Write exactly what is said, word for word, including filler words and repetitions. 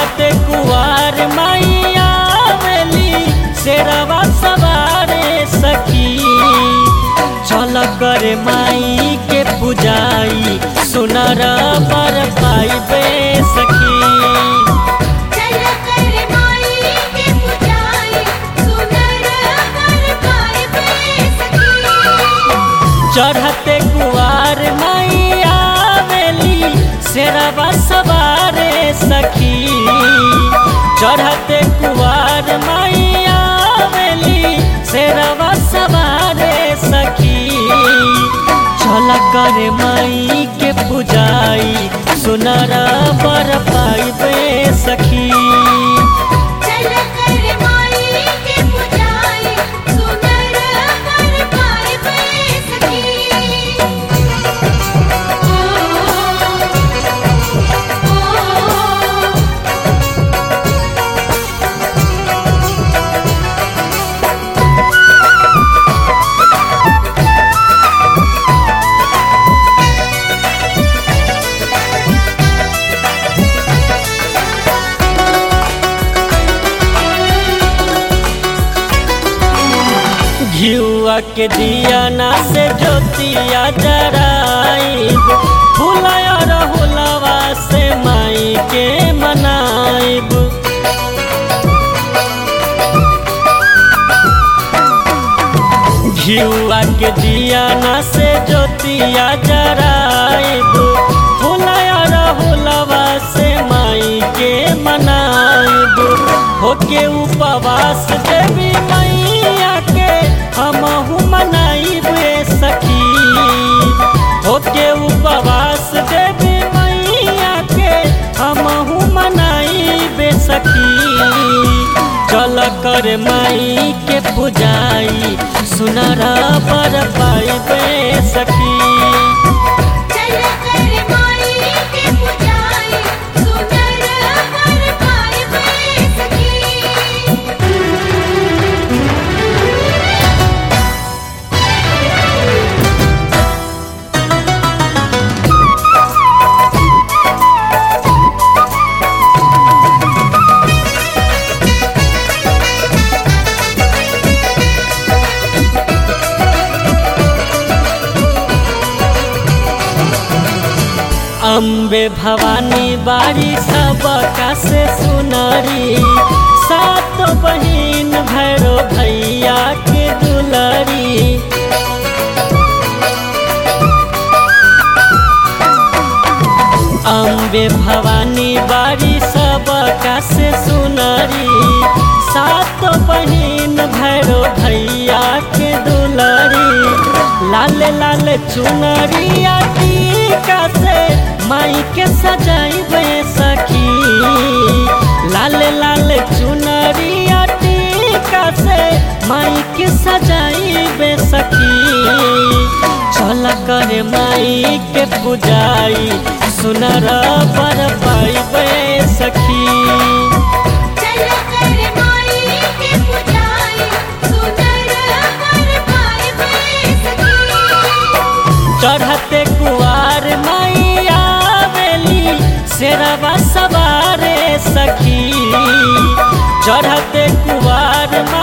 चढ़ते कुवार मैया आवेली शेरवा सवारे सखी। चल कर माई के पूजाई सुनर बर पाइबे सखी। चढ़ते कुवार मैया आवेली शेरवा सवारे सखी। चढ़ते कुवार मैया आवेली शेरवा सवारे सखी। चल कर माई के पूजाई सुनर बर पाइबे सखी। घिउआ के दियाना से ज्योतिया जराइब। फुलाया रहुलवा से माई के मनाइब। घिउआ के दियाना से ज्योतिया जराइब। फुलाया रहुलवा से माई के मनाइब। होके उपवास देवी मैया के हमहु मनाइबे सखी। होके उपवास देवी मैया के हमहु मनाइबे सखी। चल कर माई के पूजाई सुनर बर पाइबे सखी। अम्बे भवानी बारी सबका से सुनरी। सात बहिन भैरो भैया के दुलरी। अम्बे भवानी बारी सबका से सुनरी। सात बहिन भैरो भैया के दुलरी। लाल लाल चुनरिया टीका से माई के सजाइबे सखी। लाल लाल चुनरिया टीका से माई के सजाइबे सखी। चल कर माई के पूजाई सुनर बर पाइबे सखी। चढ़ते कुवार मैया आवेली शेरवा सवारे सखी। चढ़ते कुवार